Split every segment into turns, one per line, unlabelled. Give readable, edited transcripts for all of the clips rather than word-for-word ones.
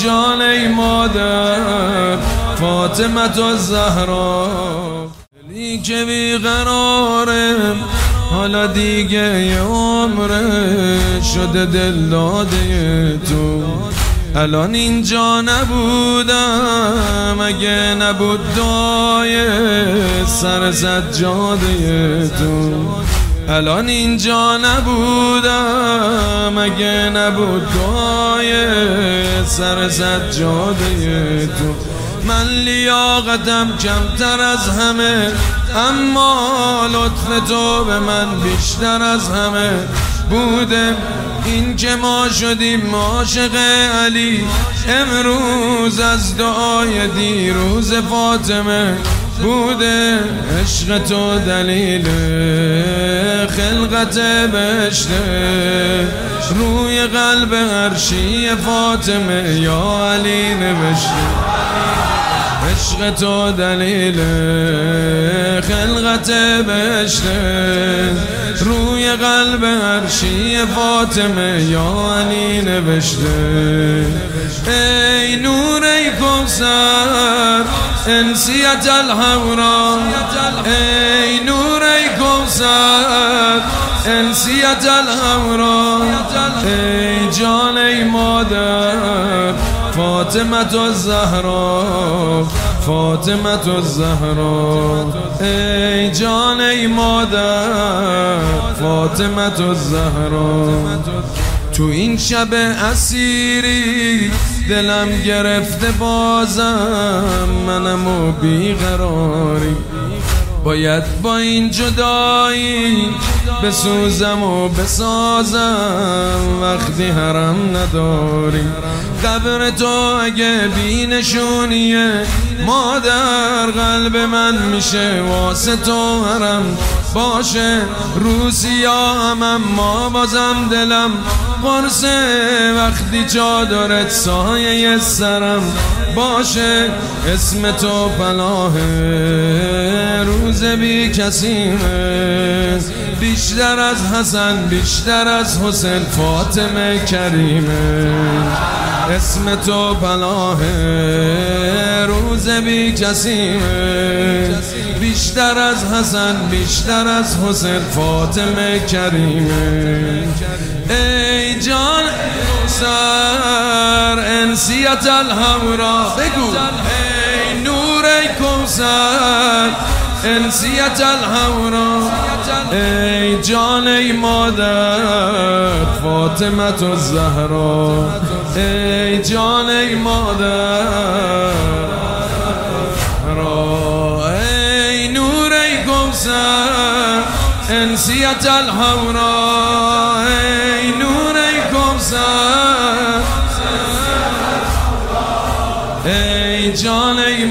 جان ای مادر فاطمه الزهرا، دلی که بیقرارم حالا دیگه یه عمره شده دل داده تو. الان اینجا نبودم اگه نبود دعای سر سجاده تو. الان اینجا نبودم اگه نبود دعای سر سجاده تو. من لیاقتم کمتر از همه، اما لطف تو به من بیشتر از همه بوده. این که ما شدیم عاشق علی امروز از دعای دیروز فاطمه بوده. عشق تو دلیل خلقت بهشته، روی قلب عرشی فاطمه یا علی نوشته. عشق تو دلیل خلقت بهشته، روی قلب عرشی فاطمه یا علی نوشته. ای نور ای کوثر انسیت الحورا، ای نور ای کوثر انسیت الحورا، ای جان ای مادر فاطمه الزهرا، فاطمه الزهرا، ای جان ای مادر فاطمه الزهرا. تو این شب اسیری دلم گرفته بازم منم و بیقراری، باید با این جدایی بسوزم و بسازم وقتی حرم نداری. قبر تو اگه بی نشونیه مادر قلب من میشه واسه تو حرم باشه. روسیا هم اما بازم دلم قرصه وقتی چادرت سایه سرم باشه. اسم تو پناهه روز بی کسیمه، بیشتر از حسن بیشتر از حسین فاطمه کریمه. اسم تو پناهه روز بی کسیمه، بیشتر از حسن بیشتر از حسین فاطمه کریمه. ای جان کوثر انسیت الحورا، بگو ای نور ای کوثر انسیت الحورا، ای جان ای مادر فاطمه الزهرا، ای جان ای مادر، ای نور ای کوثر انسیت الحورا، ای نور ای کوثر، ای جان ای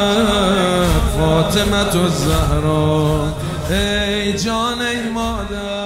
مادر فاطمه الزهرا، ای جان ای مادر.